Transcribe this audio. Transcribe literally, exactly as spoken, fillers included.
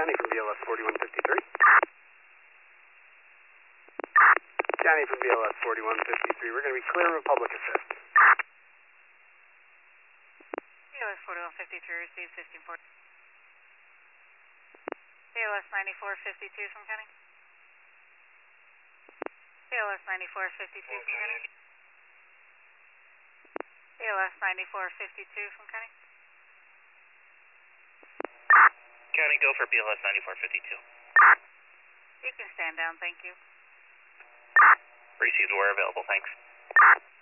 County from B L S forty-one fifty-three. County from B L S forty-one fifty-three. We're going to be clear of public assist. B L S forty-one fifty-three, receive fifteen forty. B L S ninety-four fifty-two from County. B L S ninety-four fifty-two from County. B L S ninety-four fifty-two from County. County, go for B L S ninety-four fifty-two. You can stand down, thank you. Received where available, thanks.